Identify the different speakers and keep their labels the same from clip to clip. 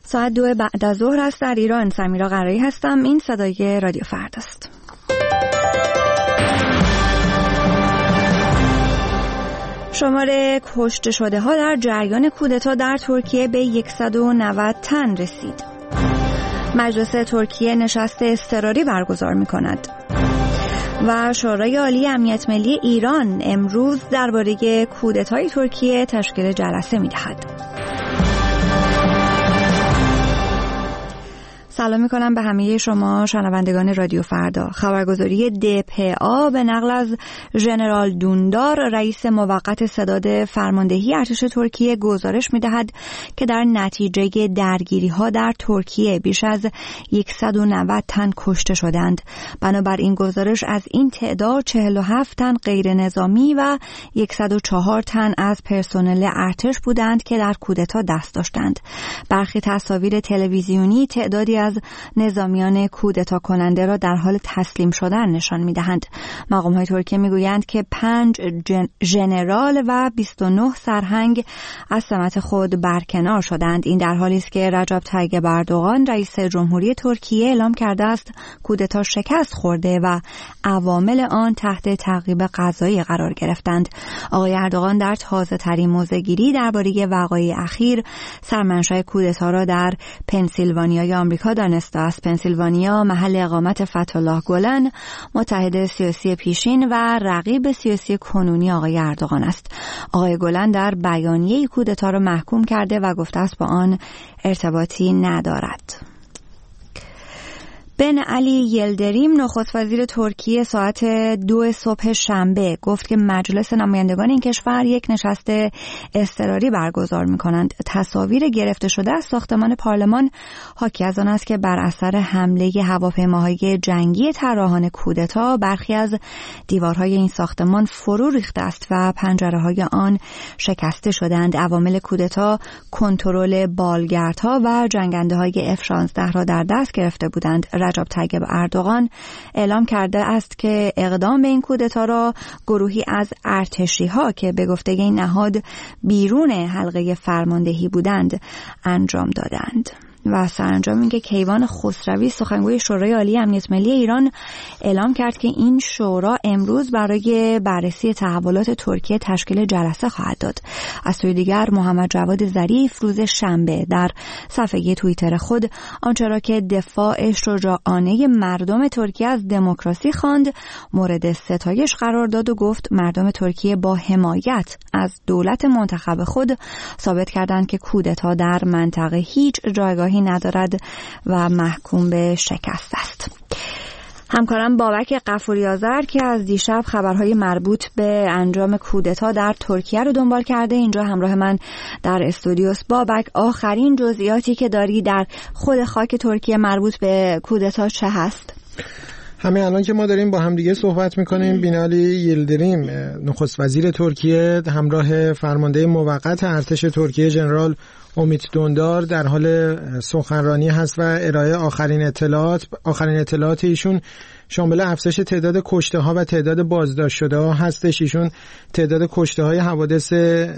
Speaker 1: ساعت 2 بعد از ظهر است در ایران. سمیرا قرایی هستم. این صدای رادیو فردا است. شمار کشته شده ها در جریان کودتا در ترکیه به 190 تن رسید. مجلس ترکیه نشست اضطراری برگزار می کند. و شورای عالی امنیت ملی ایران امروز درباره کودتای ترکیه تشکیل جلسه می دهد. سلام میکنم به همه شما شنوندگان رادیو فردا. خبرگزاری DPA به نقل از ژنرال دوندار رئیس موقت ستاد فرماندهی ارتش ترکیه گزارش میدهد که در نتیجه درگیری ها در ترکیه بیش از 190 تن کشته شدند. بنابر این گزارش از این تعداد 47 تن غیر نظامی و 104 تن از پرسنل ارتش بودند که در کودتا دست داشتند. برخی تصاویر تلویزیونی تعدادی از نظامیان کودتا کننده را در حال تسلیم شدن نشان می‌دهند. مقام‌های ترکیه می‌گویند که 5 ژنرال و 29 سرهنگ از سمت خود برکنار شدند. این در حالی است که رجب طیب اردوغان رئیس جمهوری ترکیه اعلام کرده است کودتا شکست خورده و عوامل آن تحت تعقیب قضایی قرار گرفتند. آقای اردوغان در تازه‌ترین موضع‌گیری درباره وقایع اخیر سرمنشأ کودتا را در پنسیلوانیای آمریکا دانسته است. پنسیلوانیا محل اقامت فتح‌الله گلن، متحد سیاسی پیشین و رقیب سیاسی کنونی آقای اردوغان است. آقای گلن در بیانیه کودتا را محکوم کرده و گفته است با آن ارتباطی ندارد. بن علی یلدریم نخست وزیر ترکیه ساعت 2 صبح شنبه گفت که مجلس نمایندگان این کشور یک نشست اضطراری برگزار می‌کنند. تصاویر گرفته شده از ساختمان پارلمان حاکی از آن است که بر اثر حمله هواپیماهای جنگی طراحان کودتا برخی از دیوارهای این ساختمان فرو ریخته است و پنجره‌های آن شکسته شدند. عوامل کودتا کنترل بالگردها و جنگنده‌های F-16 را در دست گرفته بودند. رجب طیب اردوغان اعلام کرده است که اقدام به این کودتا را گروهی از ارتشی‌ها که به گفته این نهاد بیرون حلقه فرماندهی بودند انجام دادند. و سرانجام اینکه کیوان خسروی سخنگوی شورای عالی امنیت ملی ایران اعلام کرد که این شورا امروز برای بررسی تحولات ترکیه تشکیل جلسه خواهد داد. از سوی دیگر محمد جواد ظریف روز شنبه در صفحه توییتر خود آنچه را که دفاع شجاعانه مردم ترکیه از دموکراسی خواند مورد ستایش قرار داد و گفت مردم ترکیه با حمایت از دولت منتخب خود ثابت کردند که کودتا در منطقه هیچ جایگاهی ندارد و محکوم به شکست است. همکارم بابک غفوری آذر که از دیشب خبرهای مربوط به انجام کودتا در ترکیه رو دنبال کرده اینجا همراه من در استودیوس. بابک، آخرین جزئیاتی که داری در خود خاک ترکیه مربوط به کودتا چه هست؟
Speaker 2: همین الان که ما داریم با همدیگه صحبت میکنیم بینالی یلدریم نخست وزیر ترکیه همراه فرمانده موقت ارتش ترکیه ژنرال امید دوندار در حال سخنرانی هست و ارائه آخرین اطلاعات ایشون شامل افزایش تعداد کشته ها و تعداد بازداشت شده ها هستش. ایشون تعداد کشته های حوادث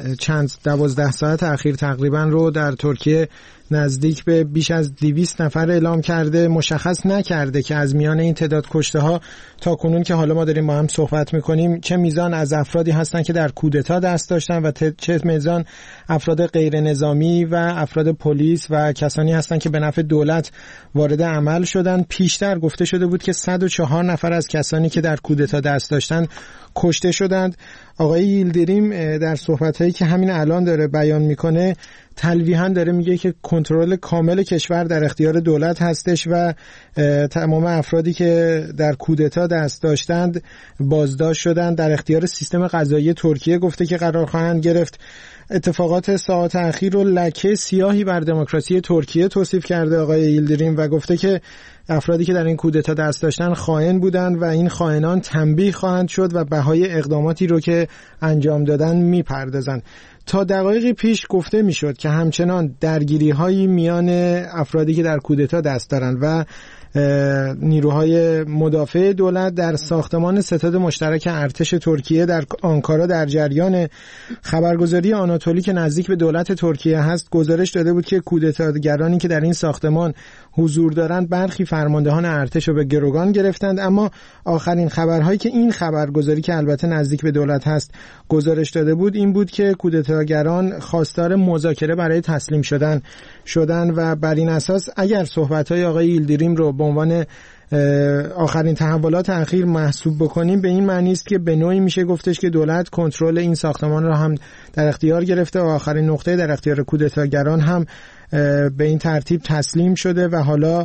Speaker 2: 12 ساعت اخیر تقریبا رو در ترکیه نزدیک به بیش از 200 نفر اعلام کرده. مشخص نکرده که از میان این تعداد کشته ها تا کنون که حالا ما داریم با هم صحبت میکنیم چه میزان از افرادی هستن که در کودتا دست داشتن و چه میزان افراد غیر نظامی و افراد پلیس و کسانی هستن که به نفع دولت وارد عمل شدن. پیشتر گفته شده بود که 104 نفر از کسانی که در کودتا دست داشتن کشته شدند. آقای یلدریم در صحبتایی که همین الان داره بیان میکنه تلویحاً داره میگه که کنترل کامل کشور در اختیار دولت هستش و تمام افرادی که در کودتا دست داشتند بازداشت شدند در اختیار سیستم قضایی ترکیه گفته که قرار خواهند گرفت. اتفاقات ساعات اخیر رو لکه سیاهی بر دموکراسی ترکیه توصیف کرده آقای یلدریم و گفته که افرادی که در این کودتا دست داشتن خائن بودند و این خائنان تنبیه خواهند شد و بهای اقداماتی رو که انجام دادن میپردازند. تا دقایقی پیش گفته میشد که همچنان درگیری هایی میان افرادی که در کودتا دست دارند و نیروهای مدافع دولت در ساختمان ستاد مشترک ارتش ترکیه در آنکارا در جریان خبرگزاری آناتولی که نزدیک به دولت ترکیه هست گزارش داده بود که کودتاگرانی که در این ساختمان حضور دارند برخی فرماندهان ارتش رو به گروگان گرفتند. اما آخرین خبرهایی که این خبرگزاری که البته نزدیک به دولت هست گزارش داده بود این بود که کودتاگران خواستار مذاکره برای تسلیم شدن و بر این اساس اگر صحبت‌های آقای ییلدیریم رو به عنوان آخرین تحولات اخیر محسوب بکنیم به این معنی است که به نوعی میشه گفتش که دولت کنترل این ساختمان را هم در اختیار گرفته و آخرین نقطه در اختیار کودتاگران هم به این ترتیب تسلیم شده و حالا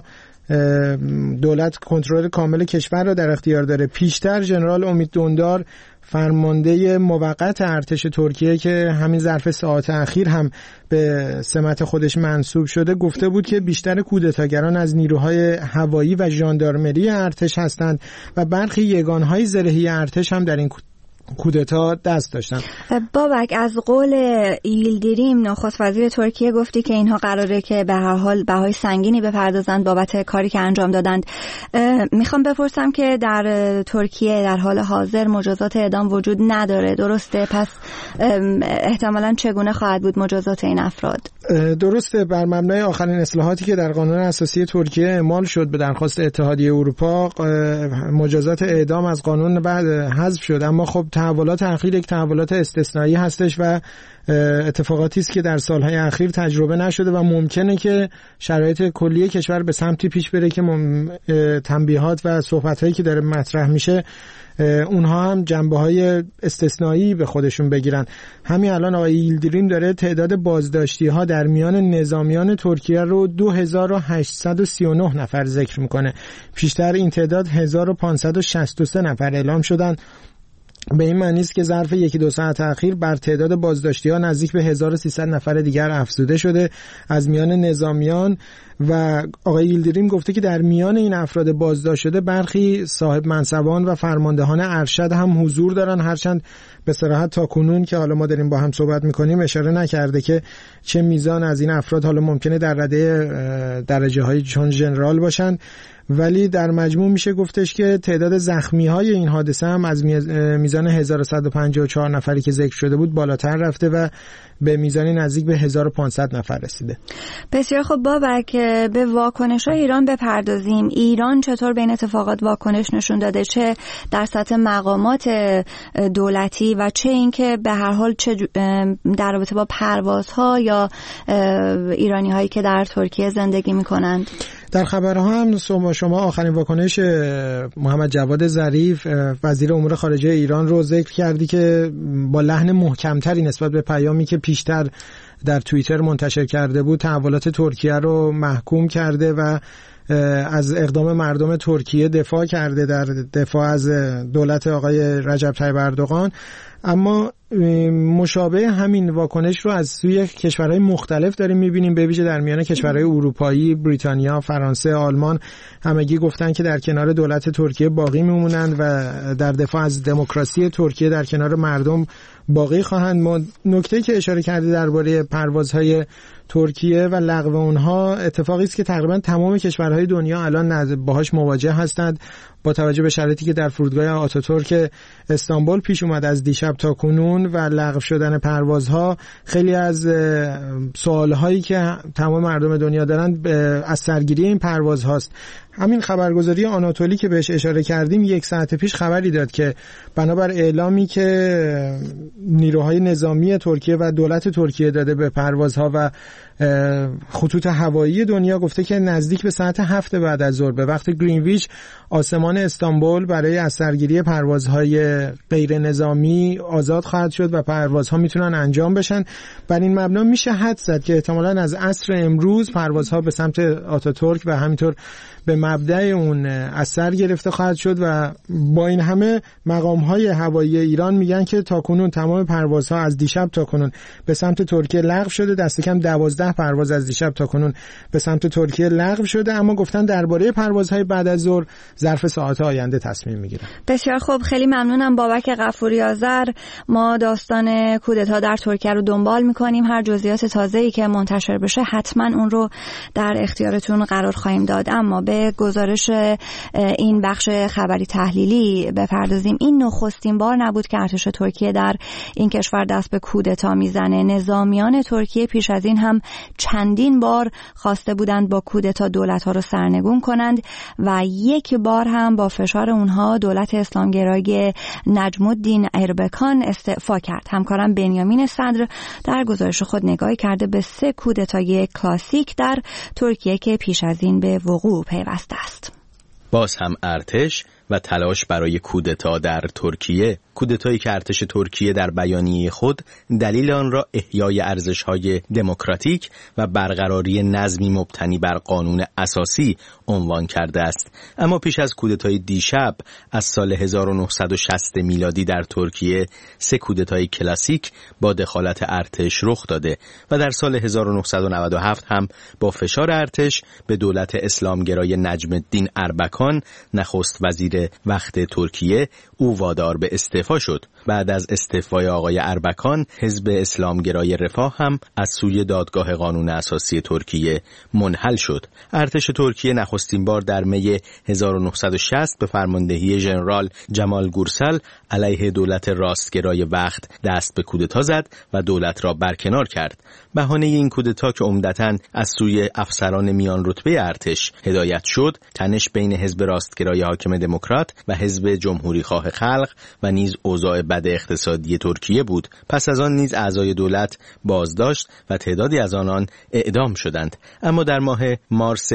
Speaker 2: دولت کنترل کامل کشور را در اختیار داره. پیشتر ژنرال امید دوندار فرمانده موقت ارتش ترکیه که همین ظرف ساعات اخیر هم به سمت خودش منصوب شده گفته بود که بیشتر کودتاگران از نیروهای هوایی و ژاندارمری ارتش هستند و برخی یگانهای زرهی ارتش هم در این کودتا دست داشتن.
Speaker 1: بابک، از قول ییلدیریم نخست وزیر ترکیه گفتی که اینها قراره که به هر حال بهای سنگینی بپردازند بابت کاری که انجام دادند. میخوام بپرسم که در ترکیه در حال حاضر مجازات اعدام وجود نداره، درسته؟ پس احتمالاً چگونه خواهد بود مجازات این افراد؟
Speaker 2: درسته. بر مبنای آخرین اصلاحاتی که در قانون اساسی ترکیه اعمال شد به درخواست اتحادیه اروپا مجازات اعدام از قانون بعد حذف شد، اما خب تحولات اخیر یک تحولات استثنایی هستش و اتفاقاتی است که در سالهای اخیر تجربه نشده و ممکنه که شرایط کلی کشور به سمتی پیش بره که تنبیهات و صحبت‌هایی که داره مطرح میشه اونها هم جنبه‌های استثنایی به خودشون بگیرن. همین الان آقای ییلدیریم داره تعداد بازداشتی‌ها در میان نظامیان ترکیه رو 2839 نفر ذکر میکنه. پیشتر این تعداد 1563 نفر اعلام شدن. به این معنی است که ظرف 1-2 ساعت اخیر بر تعداد بازداشتی‌ها نزدیک به 1300 نفر دیگر افزوده شده از میان نظامیان و آقای ییلدیریم گفته که در میان این افراد بازداشت شده برخی صاحب منصبان و فرماندهان ارشد هم حضور دارن، هرچند به صراحت تا کنون که حالا ما داریم با هم صحبت میکنیم اشاره نکرده که چه میزان از این افراد حالا ممکنه در رده درجه‌های چون ژنرال باشن، ولی در مجموع میشه گفتش که تعداد زخمی‌های این حادثه هم از میزان 1154 نفری که ذکر شده بود بالاتر رفته و به میزانی نزدیک به 1500 نفر رسیده.
Speaker 1: بسیار خب بابک، به واکنش‌های ایران بپردازیم. ایران چطور به این اتفاقات واکنش نشون داده، چه در سطح مقامات دولتی و چه اینکه به هر حال چه در رابطه با پروازها یا ایرانی‌هایی که در ترکیه زندگی می‌کنند؟
Speaker 2: در خبرها هم شما آخرین واکنش محمد جواد ظریف وزیر امور خارجه ایران رو ذکر کردی که با لحن محکمتری نسبت به پیامی که پیشتر در توییتر منتشر کرده بود تحولات ترکیه رو محکوم کرده و از اقدام مردم ترکیه دفاع کرده در دفاع از دولت آقای رجب طیب اردوغان. اما مشابه همین واکنش رو از سوی کشورهای مختلف داریم می‌بینیم، به ویژه در میان کشورهای اروپایی، بریتانیا، فرانسه، آلمان همگی گفتن که در کنار دولت ترکیه باقی میمونند و در دفاع از دموکراسی ترکیه در کنار مردم باقی خواهند ماند. نکته‌ای که اشاره کردی درباره پروازهای ترکیه و لغو اونها اتفاقی است که تقریبا تمام کشورهای دنیا الان باهاش مواجه هستند با توجه به شرایطی که در فرودگاه آتاتورک استانبول پیش اومد از دیشب تا کنون و لغو شدن پروازها. خیلی از سوالهایی که تمام مردم دنیا دارند از سرگیری این پرواز هاست. همین خبرگزاری آناتولی که بهش اشاره کردیم 1 ساعت پیش خبری داد که بنابر اعلامی که نیروهای نظامی ترکیه و دولت ترکیه داده به پروازها و خطوط هوایی دنیا گفته که نزدیک به ساعت 7 بعد از ظهر به وقت گرینویچ آسمان استانبول برای از سرگیری پروازهای غیر نظامی آزاد خواهد شد و پروازها میتونن انجام بشن. بر این مبنا میشه حدس زد که احتمالاً از عصر امروز پروازها به سمت آتاتورک و همینطور به مبدأ اون از سر گرفته خواهد شد و با این همه مقام‌های هوایی ایران میگن که تاکنون تمام پروازها از دیشب تا کنون به سمت ترکیه لغو شده. دست کم 12 11 پرواز از دیشب تا کنون به سمت ترکیه لغو شده، اما گفتن درباره پروازهای بعد از ظهر ظرف ساعات آینده تصمیم میگیرن.
Speaker 1: بسیار خوب، خیلی ممنونم بابک غفوری آذر. ما داستان کودتا در ترکیه رو دنبال میکنیم. هر جزئیات تازه‌ای که منتشر بشه حتما اون رو در اختیارتون قرار خواهیم داد. اما به گزارش این بخش خبری تحلیلی بپردازیم. این نخستین بار نبود که ارتش ترکیه در این کشور دست به کودتا میزنه. نظامیان ترکیه پیش از این هم چندین بار خواسته بودند با کودتا دولت‌ها رو سرنگون کنند و یک بار هم با فشار اونها دولت اسلامگرایی نجم الدین اربکان استعفا کرد. همکارم بنیامین صدر در گزارش خود نگاهی کرده به 3 کودتای کلاسیک در ترکیه که پیش از این به وقوع پیوسته است.
Speaker 3: باز هم ارتش و تلاش برای کودتا در ترکیه. کودتایی که ارتش ترکیه در بیانیه خود دلیل آن را احیای ارزش‌های دموکراتیک و برقراری نظمی مبتنی بر قانون اساسی عنوان کرده است. اما پیش از کودتای دیشب از سال 1960 میلادی در ترکیه 3 کودتای کلاسیک با دخالت ارتش رخ داده و در سال 1997 هم با فشار ارتش به دولت اسلامگرای نجم الدین اربکان نخست وزیر وقت ترکیه او وادار به استعفا شد. بعد از استعفای آقای اربکان حزب اسلامگرای رفاه هم از سوی دادگاه قانون اساسی ترکیه منحل شد. ارتش ترکیه نخستین بار در می 1960 به فرماندهی ژنرال جمال گورسل علیه دولت راستگرای وقت دست به کودتا زد و دولت را برکنار کرد. بهانه این کودتا که عمدتاً از سوی افسران میان رتبه ارتش هدایت شد، تنش بین حزب راستگرای حاکم دموکرات و حزب جمهوری خواه خلق و نیز اوضاع بد اقتصادی ترکیه بود. پس از آن نیز اعضای دولت بازداشت و تعدادی از آنان اعدام شدند. اما در ماه مارس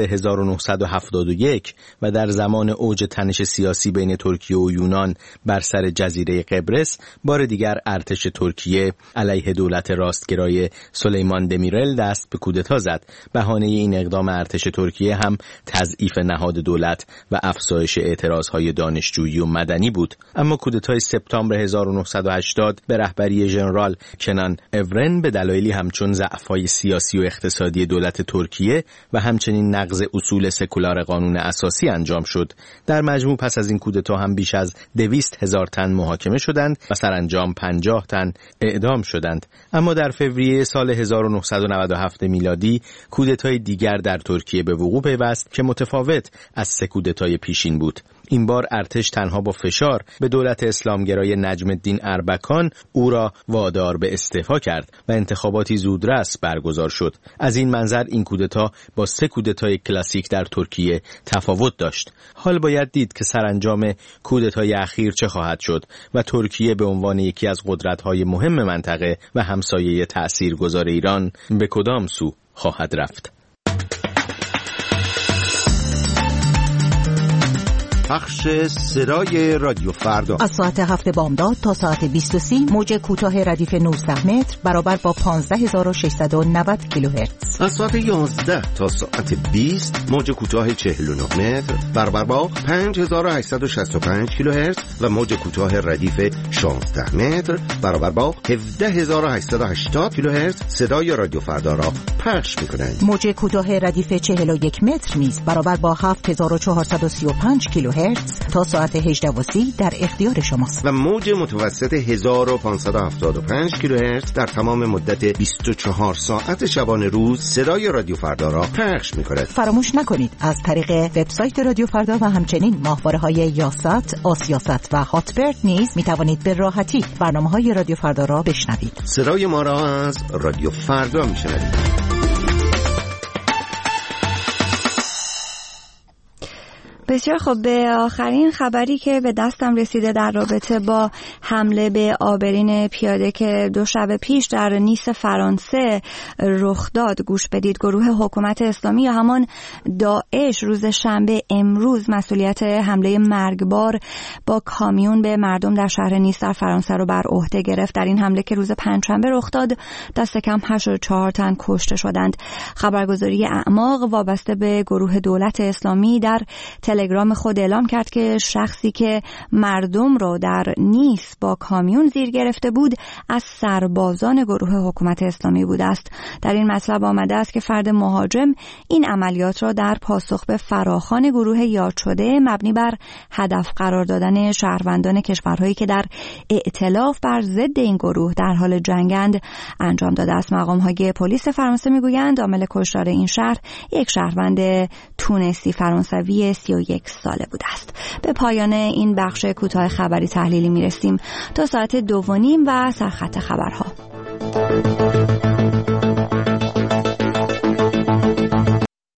Speaker 3: 1971 و در زمان اوج تنش سیاسی بین ترکیه و یونان بر سر جزیره قبرس، بار دیگر ارتش ترکیه علیه دولت راستگرای سلیمان دمیرل دست به کودتا زد. بهانه این اقدام ارتش ترکیه هم تضعیف نهاد دولت و افزایش اعتراضهای دانشجویی و مدنی بود. اما کودتای سپتامبر 1980 به رهبری ژنرال کنان اورن به دلایلی همچون ضعف‌های سیاسی و اقتصادی دولت ترکیه و همچنین نقض اصول سکولار قانون اساسی انجام شد. در مجموع پس از این کودتا هم بیش از 200,000 تن محاکمه شدند و سرانجام 50 تن اعدام شدند. اما در فوریه سال 1997 میلادی کودتای دیگر در ترکیه به وقوع پیوست که متفاوت از 3 کودتای پیشین بود. این بار ارتش تنها با فشار به دولت اسلامگرای نجم الدین اربکان او را وادار به استعفا کرد و انتخاباتی زودرس برگزار شد. از این منظر این کودتا با 3 کودتای کلاسیک در ترکیه تفاوت داشت. حال باید دید که سرانجام کودتای اخیر چه خواهد شد و ترکیه به عنوان یکی از قدرت‌های مهم منطقه و همسایه تأثیرگذار ایران به کدام سو خواهد رفت.
Speaker 4: پخش صدای رادیو فردا
Speaker 5: از ساعت 7 بامداد تا ساعت 20:30 موج کوتاه ردیف 19 متر برابر با 15690 کیلوهرتز.
Speaker 4: از ساعت 11 تا ساعت 20 موج کوتاه 49 متر برابر با 5865 کیلوهرتز و موج کوتاه ردیف 16 متر برابر با 17880 کیلوهرتز صدای رادیو فردا را پخش می‌کنند.
Speaker 5: موج کوتاه ردیف 41 متر نیز برابر با 7435 کیلوهرتز تا ساعت 18:30 در اختیار شماست.
Speaker 4: و موج متوسط 1575 کیلوهرتز در تمام مدت 24 ساعت شبانه روز صدای رادیو فردا را پخش می‌کند.
Speaker 5: فراموش نکنید از طریق وبسایت رادیو فردا و همچنین ماهواره‌های یاست، آسیاست و هاتبرد نیز می‌توانید به راحتی برنامه‌های رادیو فردا را بشنوید.
Speaker 4: صدای ما را از رادیو فردا می‌شنوید.
Speaker 1: بسیار خوب، به آخرین خبری که به دستم رسیده در رابطه با حمله به آبرین پیاده که 2 شب پیش در نیس فرانسه رخ داد گوش بدید. گروه حکومت اسلامی یا همان داعش روز شنبه امروز مسئولیت حمله مرگبار با کامیون به مردم در شهر نیس در فرانسه رو بر عهده گرفت. در این حمله که روز پنجشنبه رخ داد دست کم 84 تن کشته شدند. خبرگزاری اعماق وابسته به گروه دولت اسلامی در تلگرام خود اعلام کرد که شخصی که مردم رو در نیس با کامیون زیر گرفته بود از سربازان گروه حکومت اسلامی بوده است. در این مطلب آمده است که فرد مهاجم این عملیات را در پاسخ به فراخوان گروه یاد شده مبنی بر هدف قرار دادن شهروندان کشورهایی که در ائتلاف بر ضد این گروه در حال جنگند انجام داده است. مقام‌های پلیس فرانسه میگویند عامل کشتار این شهر یک شهروند تونسی فرانسوی 31 ساله بوده است. به پایان این بخش کوتاه خبری تحلیلی میرسیم تا ساعت 2:30 و سرخط خبرها.